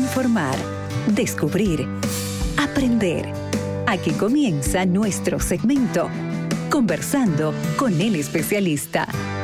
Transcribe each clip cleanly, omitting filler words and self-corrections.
Informar, descubrir, aprender. Aquí comienza nuestro segmento, Conversando con el especialista.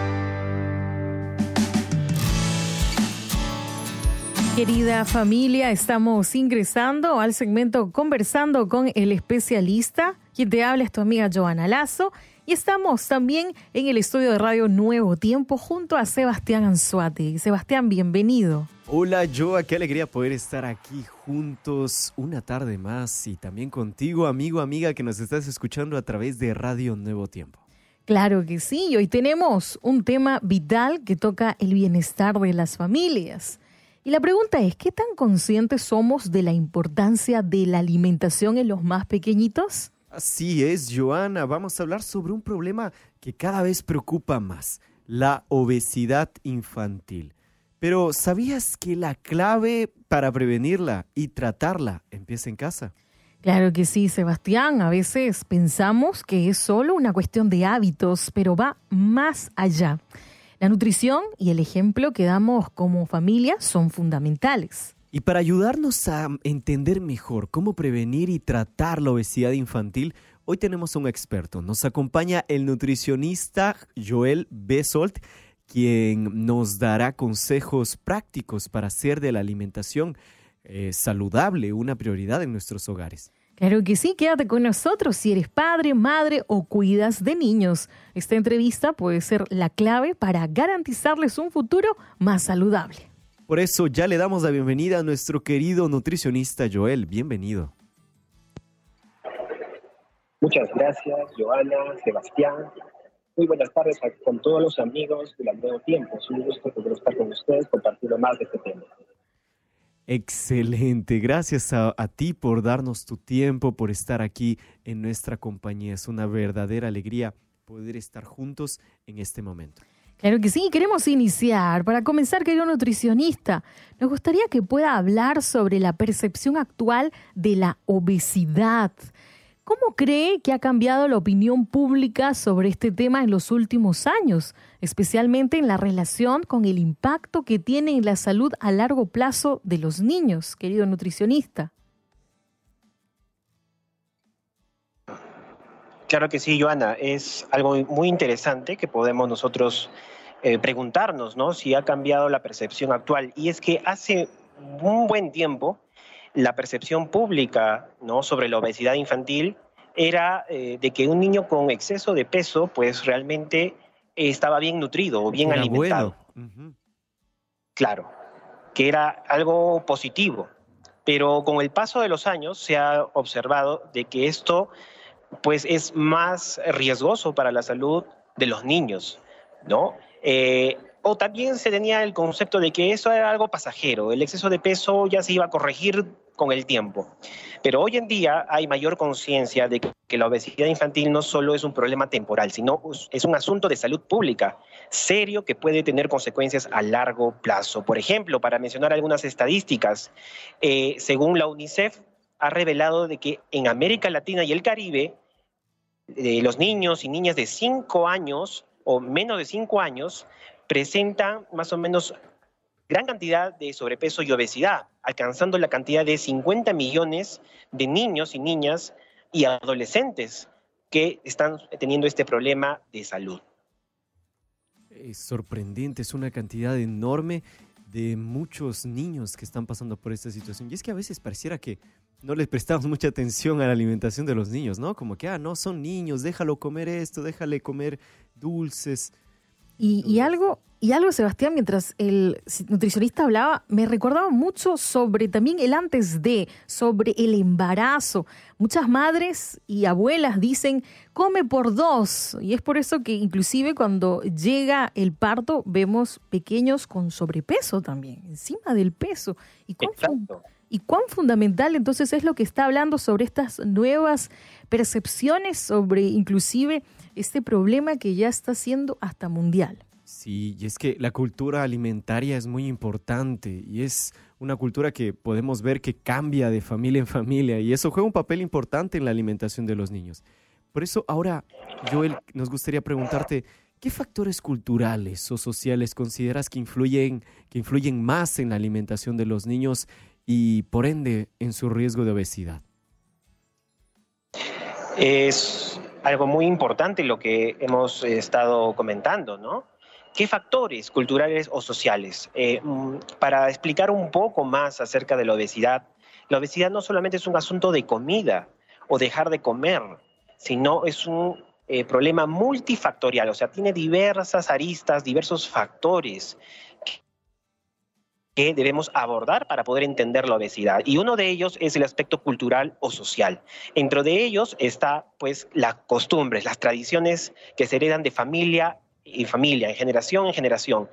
Querida familia, estamos ingresando al segmento Conversando con el especialista. Quien te habla es tu amiga Joana Lazo. Y estamos también en el estudio de Radio Nuevo Tiempo junto a Sebastián Anzuate. Sebastián, bienvenido. Hola Joa, qué alegría poder estar aquí juntos una tarde más y también contigo, amigo, amiga, que nos estás escuchando a través de Radio Nuevo Tiempo. Claro que sí, y hoy tenemos un tema vital que toca el bienestar de las familias. Y la pregunta es, ¿qué tan conscientes somos de la importancia de la alimentación en los más pequeñitos? Así es, Joana, vamos a hablar sobre un problema que cada vez preocupa más, la obesidad infantil. Pero ¿sabías que la clave para prevenirla y tratarla empieza en casa? Claro que sí, Sebastián. A veces pensamos que es solo una cuestión de hábitos, pero va más allá. La nutrición y el ejemplo que damos como familia son fundamentales. Y para ayudarnos a entender mejor cómo prevenir y tratar la obesidad infantil, hoy tenemos un experto. Nos acompaña el nutricionista Joel Besolt, quien nos dará consejos prácticos para hacer de la alimentación saludable una prioridad en nuestros hogares. Claro que sí, quédate con nosotros si eres padre, madre o cuidas de niños. Esta entrevista puede ser la clave para garantizarles un futuro más saludable. Por eso ya le damos la bienvenida a nuestro querido nutricionista Joel. Bienvenido. Muchas gracias, Joana, Sebastián. Muy buenas tardes con todos los amigos de Nuevo Tiempo. Es un gusto poder estar con ustedes compartiendo más de este tema. Excelente. Gracias a ti por darnos tu tiempo, por estar aquí en nuestra compañía. Es una verdadera alegría poder estar juntos en este momento. Claro que sí, queremos iniciar. Para comenzar, querido nutricionista, nos gustaría que pueda hablar sobre la percepción actual de la obesidad. ¿Cómo cree que ha cambiado la opinión pública sobre este tema en los últimos años, especialmente en la relación con el impacto que tiene en la salud a largo plazo de los niños, querido nutricionista? Claro que sí, Joana. Es algo muy interesante que podemos nosotros preguntarnos, ¿no? Si ha cambiado la percepción actual. Y es que hace un buen tiempo la percepción pública, ¿no?, sobre la obesidad infantil era de que un niño con exceso de peso pues realmente estaba bien nutrido o bien alimentado. Bueno. Uh-huh. Claro, que era algo positivo. Pero con el paso de los años se ha observado de que esto pues es más riesgoso para la salud de los niños, ¿no? O también se tenía el concepto de que eso era algo pasajero, el exceso de peso ya se iba a corregir con el tiempo. Pero hoy en día hay mayor conciencia de que la obesidad infantil no solo es un problema temporal, sino es un asunto de salud pública serio que puede tener consecuencias a largo plazo. Por ejemplo, para mencionar algunas estadísticas, según la UNICEF, ha revelado de que en América Latina y el Caribe, los niños y niñas de 5 años o menos de 5 años presentan más o menos gran cantidad de sobrepeso y obesidad, alcanzando la cantidad de 50 millones de niños y niñas y adolescentes que están teniendo este problema de salud. Es sorprendente, es una cantidad enorme de muchos niños que están pasando por esta situación. Y es que a veces pareciera que no les prestamos mucha atención a la alimentación de los niños, ¿no? Como que, no, son niños, déjalo comer esto, déjale comer dulces. Y algo, Sebastián, mientras el nutricionista hablaba, me recordaba mucho sobre también el antes de, sobre el embarazo. Muchas madres y abuelas dicen, come por 2. Y es por eso que inclusive cuando llega el parto vemos pequeños con sobrepeso también, encima del peso. ¿Y cuán fundamental entonces es lo que está hablando sobre estas nuevas percepciones sobre inclusive este problema que ya está siendo hasta mundial? Sí, y es que la cultura alimentaria es muy importante y es una cultura que podemos ver que cambia de familia en familia y eso juega un papel importante en la alimentación de los niños. Por eso ahora, Joel, nos gustaría preguntarte, ¿qué factores culturales o sociales consideras que influyen más en la alimentación de los niños y por ende en su riesgo de obesidad? Es algo muy importante lo que hemos estado comentando, ¿no? ¿Qué factores culturales o sociales? Para explicar un poco más acerca de la obesidad no solamente es un asunto de comida o dejar de comer, sino es un problema multifactorial, o sea, tiene diversas aristas, diversos factores que debemos abordar para poder entender la obesidad. Y uno de ellos es el aspecto cultural o social. Dentro de ellos está, pues, las costumbres, las tradiciones que se heredan de familia en familia, en generación,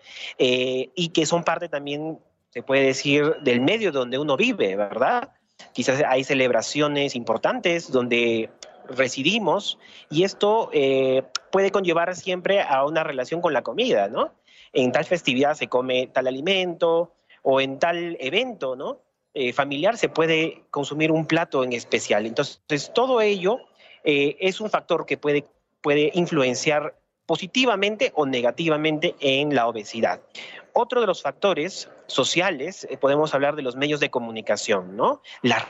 y que son parte también, se puede decir, del medio donde uno vive, ¿verdad? Quizás hay celebraciones importantes donde residimos y esto puede conllevar siempre a una relación con la comida, ¿no? En tal festividad se come tal alimento, o en tal evento, ¿no? Familiar se puede consumir un plato en especial. Entonces, todo ello es un factor que puede influenciar positivamente o negativamente en la obesidad. Otro de los factores sociales, podemos hablar de los medios de comunicación, ¿no? Las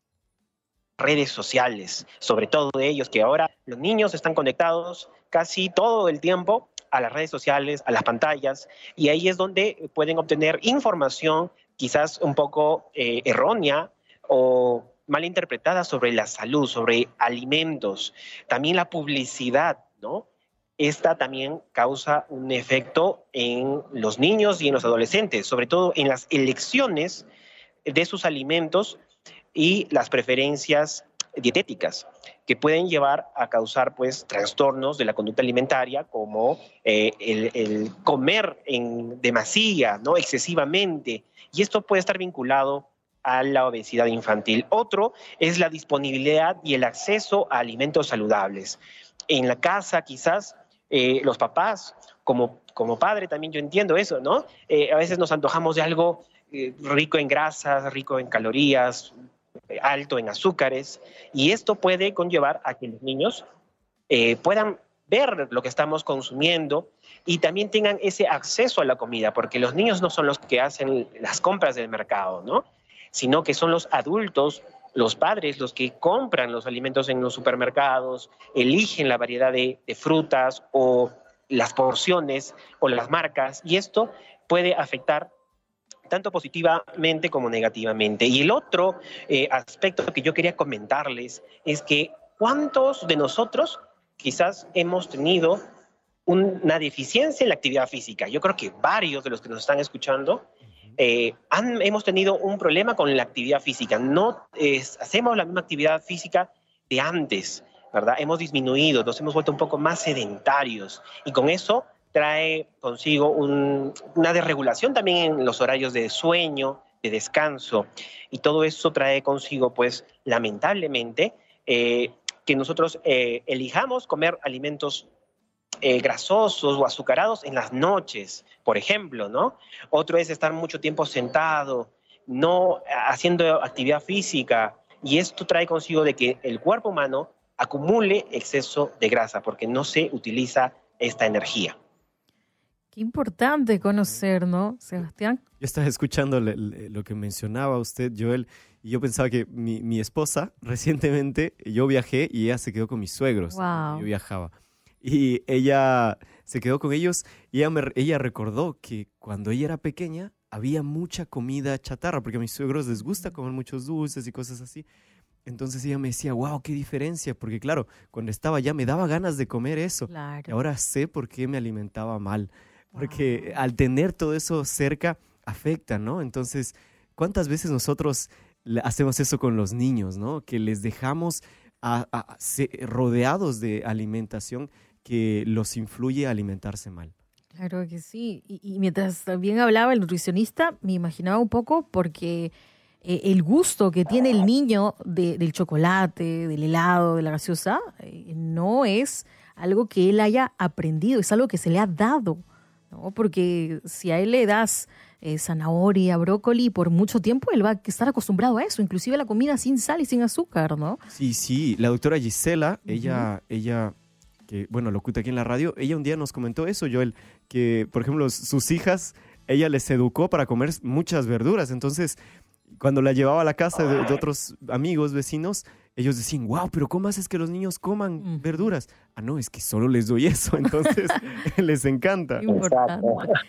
redes sociales, sobre todo de ellos, que ahora los niños están conectados casi todo el tiempo a las redes sociales, a las pantallas, y ahí es donde pueden obtener información quizás un poco errónea o malinterpretada sobre la salud, sobre alimentos. También la publicidad, ¿no? Esta también causa un efecto en los niños y en los adolescentes, sobre todo en las elecciones de sus alimentos y las preferencias dietéticas, que pueden llevar a causar, pues, trastornos de la conducta alimentaria, como el comer en demasía, ¿no? Excesivamente, y esto puede estar vinculado a la obesidad infantil. Otro es la disponibilidad y el acceso a alimentos saludables. En la casa, quizás, los papás, como padre también yo entiendo eso, ¿no? A veces nos antojamos de algo rico en grasas, rico en calorías, alto en azúcares, y esto puede conllevar a que los niños puedan ver lo que estamos consumiendo y también tengan ese acceso a la comida, porque los niños no son los que hacen las compras del mercado, ¿no? Sino que son los adultos, los padres, los que compran los alimentos en los supermercados, eligen la variedad de frutas o las porciones o las marcas, y esto puede afectar tanto positivamente como negativamente. Y el otro aspecto que yo quería comentarles es que ¿cuántos de nosotros quizás hemos tenido una deficiencia en la actividad física? Yo creo que varios de los que nos están escuchando hemos tenido un problema con la actividad física. No hacemos la misma actividad física de antes, ¿verdad? Hemos disminuido, nos hemos vuelto un poco más sedentarios y con eso trae consigo una desregulación también en los horarios de sueño, de descanso, y todo eso trae consigo, pues, lamentablemente, que nosotros elijamos comer alimentos grasosos o azucarados en las noches, por ejemplo, ¿no? Otro es estar mucho tiempo sentado, no haciendo actividad física, y esto trae consigo de que el cuerpo humano acumule exceso de grasa porque no se utiliza esta energía. Qué importante conocer, ¿no, Sebastián? Yo estaba escuchando lo que mencionaba usted, Joel, y yo pensaba que mi esposa, recientemente, yo viajé y ella se quedó con mis suegros. Wow. Yo viajaba. Y ella se quedó con ellos y ella recordó que cuando ella era pequeña había mucha comida chatarra, porque a mis suegros les gusta comer muchos dulces y cosas así. Entonces ella me decía, wow, qué diferencia, porque claro, cuando estaba allá me daba ganas de comer eso. Claro. Y ahora sé por qué me alimentaba mal. Porque al tener todo eso cerca, afecta, ¿no? Entonces, ¿cuántas veces nosotros hacemos eso con los niños, ¿no? Que les dejamos rodeados de alimentación que los influye a alimentarse mal. Claro que sí. Y mientras también hablaba el nutricionista, me imaginaba un poco porque el gusto que tiene el niño del chocolate, del helado, de la gaseosa, no es algo que él haya aprendido, es algo que se le ha dado, ¿no? Porque si a él le das zanahoria, brócoli, por mucho tiempo él va a estar acostumbrado a eso, inclusive a la comida sin sal y sin azúcar, ¿no? Sí, la doctora Gisela, ella que, bueno, locuta aquí en la radio, ella un día nos comentó eso, Joel, que, por ejemplo, sus hijas, ella les educó para comer muchas verduras, entonces cuando la llevaba a la casa de otros amigos, vecinos, ellos decían, wow, pero ¿cómo haces que los niños coman verduras? Ah, no, es que solo les doy eso, entonces les encanta. Importante.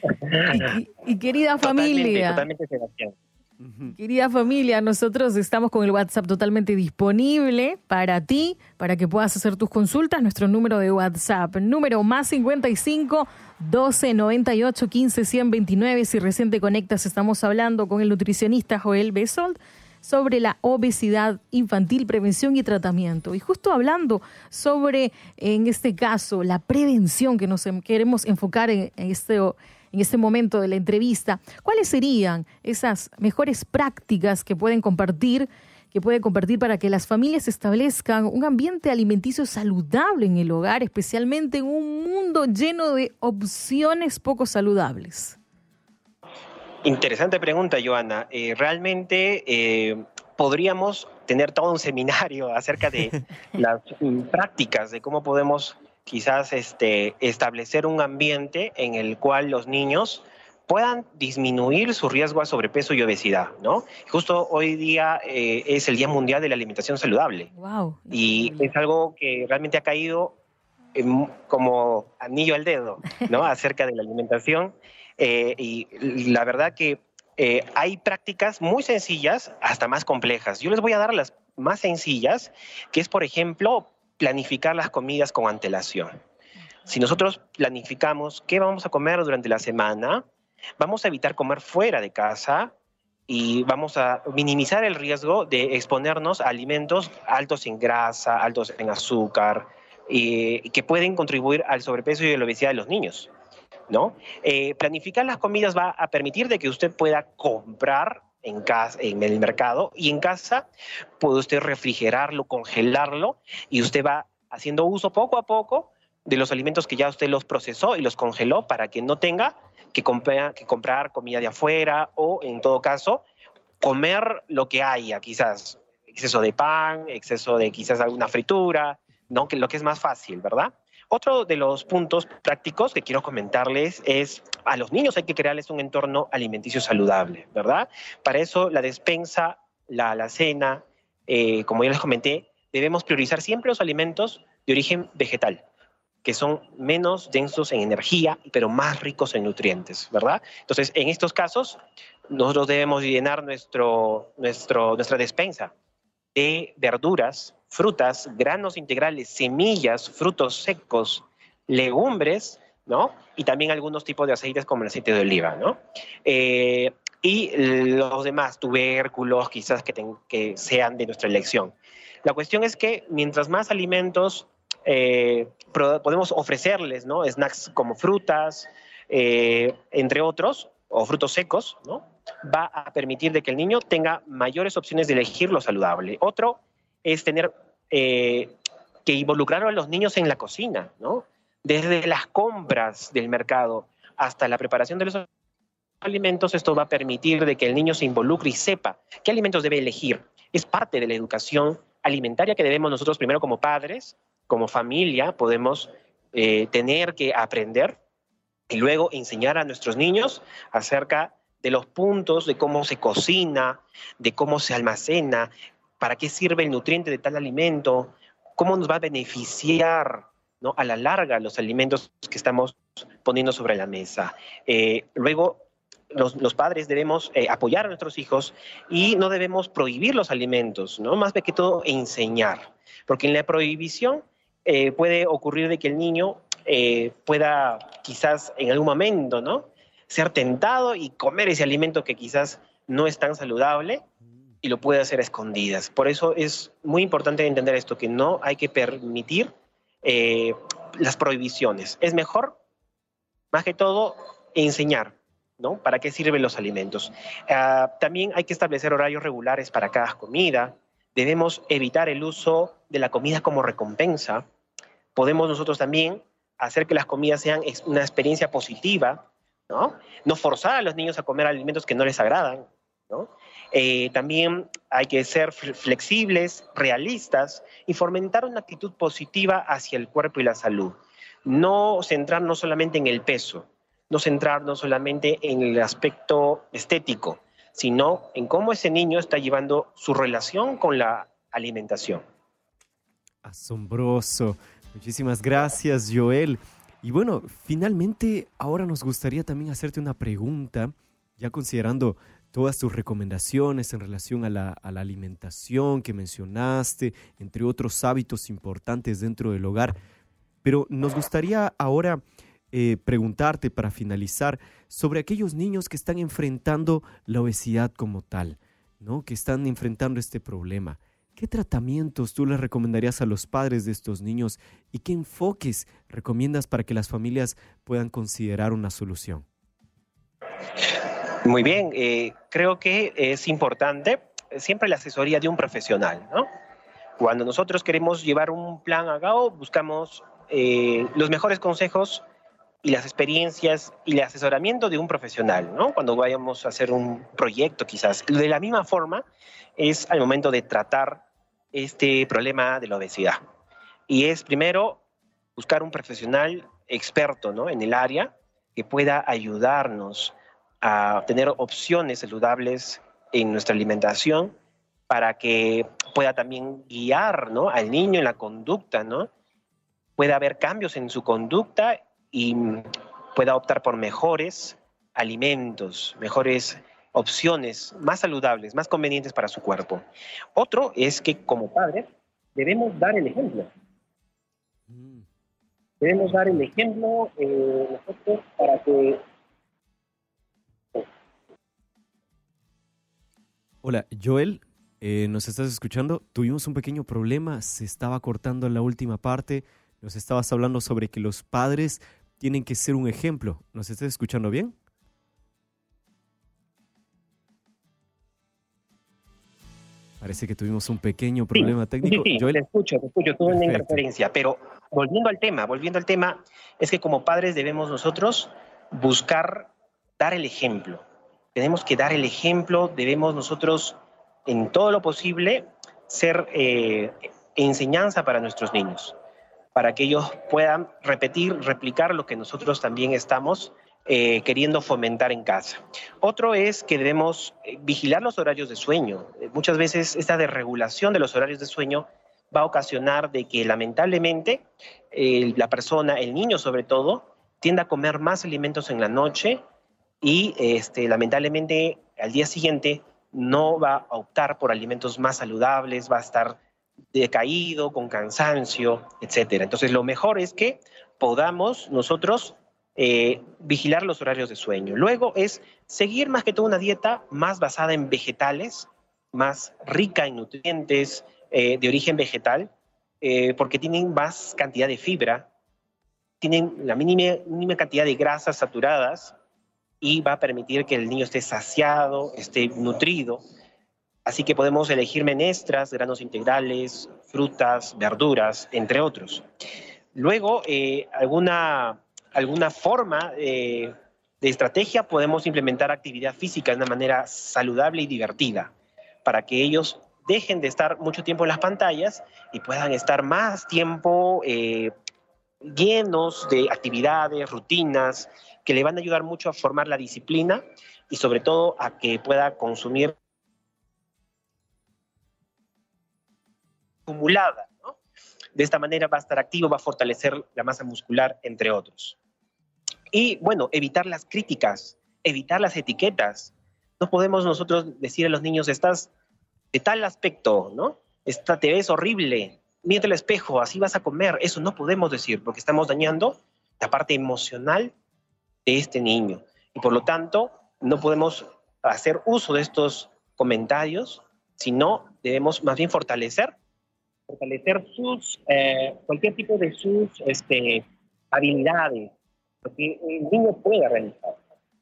Y querida familia. Totalmente, Sebastián. Querida familia, nosotros estamos con el WhatsApp totalmente disponible para ti, para que puedas hacer tus consultas. Nuestro número de WhatsApp, número más 55 12 98 15 129. Si recién te conectas, estamos hablando con el nutricionista Joel Besold sobre la obesidad infantil, prevención y tratamiento. Y justo hablando sobre, en este caso, la prevención que nos queremos enfocar en este momento de la entrevista, ¿cuáles serían esas mejores prácticas que puede compartir para que las familias establezcan un ambiente alimenticio saludable en el hogar, especialmente en un mundo lleno de opciones poco saludables? Interesante pregunta, Joana. Realmente podríamos tener todo un seminario acerca de las prácticas, de cómo podemos quizás establecer un ambiente en el cual los niños puedan disminuir su riesgo a sobrepeso y obesidad, ¿no? Justo hoy día es el Día Mundial de la Alimentación Saludable. Wow. Y es algo que realmente ha caído como anillo al dedo, ¿no? Acerca de la alimentación. Y la verdad que hay prácticas muy sencillas hasta más complejas. Yo les voy a dar las más sencillas, que es, por ejemplo, planificar las comidas con antelación. Si nosotros planificamos qué vamos a comer durante la semana, vamos a evitar comer fuera de casa y vamos a minimizar el riesgo de exponernos a alimentos altos en grasa, altos en azúcar, que pueden contribuir al sobrepeso y a la obesidad de los niños, ¿no? Planificar las comidas va a permitir de que usted pueda comprar en casa, en el mercado, y en casa puede usted refrigerarlo, congelarlo, y usted va haciendo uso poco a poco de los alimentos que ya usted los procesó y los congeló para que no tenga que comprar comida de afuera o, en todo caso, comer lo que haya, quizás exceso de pan, exceso de quizás alguna fritura, ¿no? Que lo que es más fácil, ¿verdad? Otro de los puntos prácticos que quiero comentarles es a los niños hay que crearles un entorno alimenticio saludable, ¿verdad? Para eso la despensa, la alacena, como ya les comenté, debemos priorizar siempre los alimentos de origen vegetal, que son menos densos en energía, pero más ricos en nutrientes, ¿verdad? Entonces, en estos casos, nosotros debemos llenar nuestra despensa de verduras, frutas, granos integrales, semillas, frutos secos, legumbres, ¿no? Y también algunos tipos de aceites como el aceite de oliva, ¿no? Y los demás tubérculos quizás que sean de nuestra elección. La cuestión es que mientras más alimentos podemos ofrecerles, ¿no? Snacks como frutas, entre otros, o frutos secos, ¿no? Va a permitir de que el niño tenga mayores opciones de elegir lo saludable. Otro es tener que involucrar a los niños en la cocina, ¿no? Desde las compras del mercado hasta la preparación de los alimentos, esto va a permitir de que el niño se involucre y sepa qué alimentos debe elegir. Es parte de la educación alimentaria que debemos nosotros primero como padres, como familia, podemos tener que aprender y luego enseñar a nuestros niños acerca de los puntos de cómo se cocina, de cómo se almacena, para qué sirve el nutriente de tal alimento, cómo nos va a beneficiar, ¿no? A la larga los alimentos que estamos poniendo sobre la mesa. Luego, los padres debemos apoyar a nuestros hijos y no debemos prohibir los alimentos, ¿no? Más que todo enseñar, porque en la prohibición puede ocurrir de que el niño pueda quizás en algún momento, ¿no? Ser tentado y comer ese alimento que quizás no es tan saludable y lo puede hacer a escondidas. Por eso es muy importante entender esto, que no hay que permitir las prohibiciones. Es mejor, más que todo, enseñar, ¿no? ¿Para qué sirven los alimentos? También hay que establecer horarios regulares para cada comida. Debemos evitar el uso de la comida como recompensa. Podemos nosotros también hacer que las comidas sean una experiencia positiva, ¿no? No forzar a los niños a comer alimentos que no les agradan, ¿no? También hay que ser flexibles, realistas y fomentar una actitud positiva hacia el cuerpo y la salud. No centrarnos solamente en el peso, no centrarnos solamente en el aspecto estético, sino en cómo ese niño está llevando su relación con la alimentación. Asombroso. Muchísimas gracias, Joel. Y bueno, finalmente ahora nos gustaría también hacerte una pregunta, ya considerando todas tus recomendaciones en relación a la alimentación que mencionaste, entre otros hábitos importantes dentro del hogar. Pero nos gustaría ahora preguntarte para finalizar sobre aquellos niños que están enfrentando la obesidad como tal, ¿no? Que están enfrentando este problema. ¿Qué tratamientos tú les recomendarías a los padres de estos niños y qué enfoques recomiendas para que las familias puedan considerar una solución? Muy bien, creo que es importante siempre la asesoría de un profesional, ¿no? Cuando nosotros queremos llevar un plan a cabo, buscamos los mejores consejos y las experiencias y el asesoramiento de un profesional, ¿no? Cuando vayamos a hacer un proyecto quizás. De la misma forma es al momento de tratar este problema de la obesidad. Y es primero buscar un profesional experto, ¿no? En el área que pueda ayudarnos a tener opciones saludables en nuestra alimentación para que pueda también guiar, ¿no? Al niño en la conducta, ¿no? Pueda haber cambios en su conducta y pueda optar por mejores alimentos, mejores opciones más saludables, más convenientes para su cuerpo. Otro es que como padres debemos dar el ejemplo. Debemos dar el ejemplo nosotros para que... Hola, Joel, ¿nos estás escuchando? Tuvimos un pequeño problema, se estaba cortando la última parte. Nos estabas hablando sobre que los padres tienen que ser un ejemplo. ¿Nos estás escuchando bien? Parece que tuvimos un pequeño problema técnico. Sí, Joel. te escucho, tuve una interferencia. Pero volviendo al tema, es que como padres debemos nosotros buscar dar el ejemplo. Tenemos que dar el ejemplo, debemos nosotros, en todo lo posible, ser enseñanza para nuestros niños, para que ellos puedan replicar lo que nosotros también estamos queriendo fomentar en casa. Otro es que debemos vigilar los horarios de sueño. Muchas veces esta desregulación de los horarios de sueño va a ocasionar de que lamentablemente la persona, el niño sobre todo, tienda a comer más alimentos en la noche y lamentablemente al día siguiente no va a optar por alimentos más saludables, va a estar decaído, con cansancio, etcétera. Entonces lo mejor es que podamos nosotros vigilar los horarios de sueño. Luego es seguir más que todo una dieta más basada en vegetales, más rica en nutrientes de origen vegetal, porque tienen más cantidad de fibra, tienen la mínima cantidad de grasas saturadas y va a permitir que el niño esté saciado, esté nutrido. Así que podemos elegir menestras, granos integrales, frutas, verduras, entre otros. Luego, alguna forma de estrategia, podemos implementar actividad física de una manera saludable y divertida, para que ellos dejen de estar mucho tiempo en las pantallas y puedan estar más tiempo llenos de actividades, rutinas, que le van a ayudar mucho a formar la disciplina y sobre todo a que pueda consumir acumulada, ¿no? De esta manera va a estar activo, va a fortalecer la masa muscular, entre otros. Y bueno, evitar las críticas, evitar las etiquetas. No podemos nosotros decir a los niños, estás de tal aspecto, ¿no? Te ves horrible, mírate al espejo, así vas a comer. Eso no podemos decir porque estamos dañando la parte emocional de este niño. Y por lo tanto, no podemos hacer uso de estos comentarios, sino debemos más bien fortalecer cualquier tipo de sus habilidades, porque el niño puede realizar.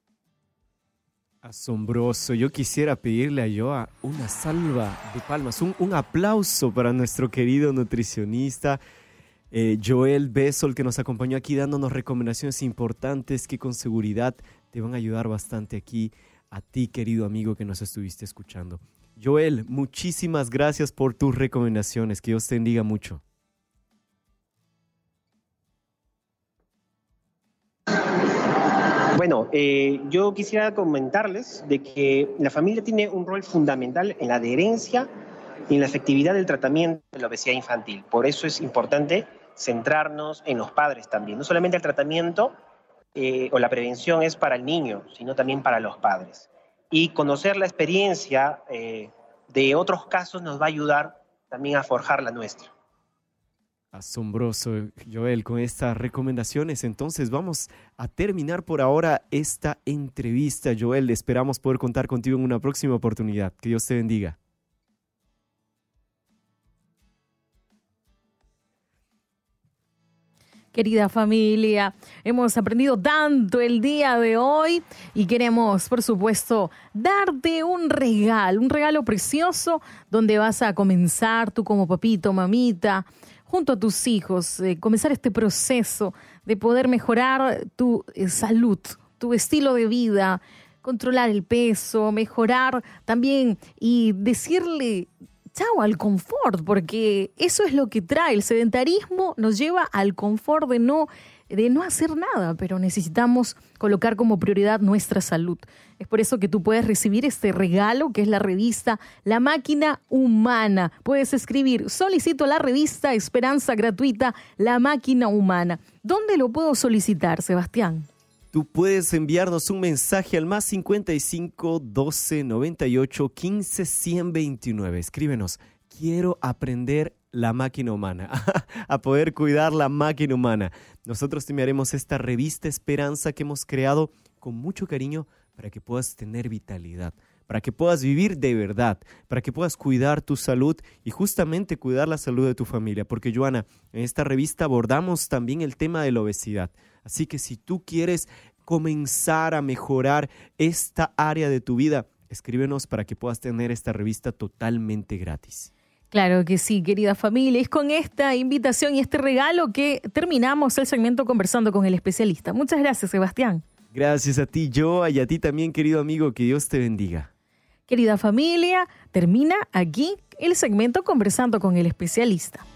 Asombroso. Yo quisiera pedirle a Joa una salva de palmas, un aplauso para nuestro querido nutricionista Joel Besolt, que nos acompañó aquí dándonos recomendaciones importantes que con seguridad te van a ayudar bastante aquí a ti, querido amigo, que nos estuviste escuchando. Joel, muchísimas gracias por tus recomendaciones. Que Dios te bendiga mucho. Bueno, Bueno, yo quisiera comentarles de que la familia tiene un rol fundamental en la adherencia y en la efectividad del tratamiento de la obesidad infantil. Por eso es importante centrarnos en los padres también. No solamente el tratamiento o la prevención es para el niño, sino también para los padres. Y conocer la experiencia de otros casos nos va a ayudar también a forjar la nuestra. Asombroso, Joel, con estas recomendaciones. Entonces vamos a terminar por ahora esta entrevista, Joel. Esperamos poder contar contigo en una próxima oportunidad. Que Dios te bendiga. Querida familia, hemos aprendido tanto el día de hoy y queremos, por supuesto, darte un regalo precioso donde vas a comenzar tú como papito, mamita, junto a tus hijos, comenzar este proceso de poder mejorar tu salud, tu estilo de vida, controlar el peso, mejorar también y decirle chao al confort, porque eso es lo que trae. El sedentarismo nos lleva al confort de no hacer nada, pero necesitamos colocar como prioridad nuestra salud. Es por eso que tú puedes recibir este regalo, que es la revista La Máquina Humana. Puedes escribir, solicito la revista Esperanza Gratuita, La Máquina Humana. ¿Dónde lo puedo solicitar, Sebastián? Tú puedes enviarnos un mensaje al más 55 12 98 15 129. Escríbenos, quiero aprender la máquina humana, a poder cuidar la máquina humana. Nosotros te enviaremos esta revista Esperanza que hemos creado con mucho cariño para que puedas tener vitalidad, para que puedas vivir de verdad, para que puedas cuidar tu salud y justamente cuidar la salud de tu familia. Porque, Joana, en esta revista abordamos también el tema de la obesidad. Así que si tú quieres comenzar a mejorar esta área de tu vida, escríbenos para que puedas tener esta revista totalmente gratis. Claro que sí, querida familia. Es con esta invitación y este regalo que terminamos el segmento Conversando con el Especialista. Muchas gracias, Sebastián. Gracias a ti, Joa, y a ti también, querido amigo. Que Dios te bendiga. Querida familia, termina aquí el segmento Conversando con el Especialista.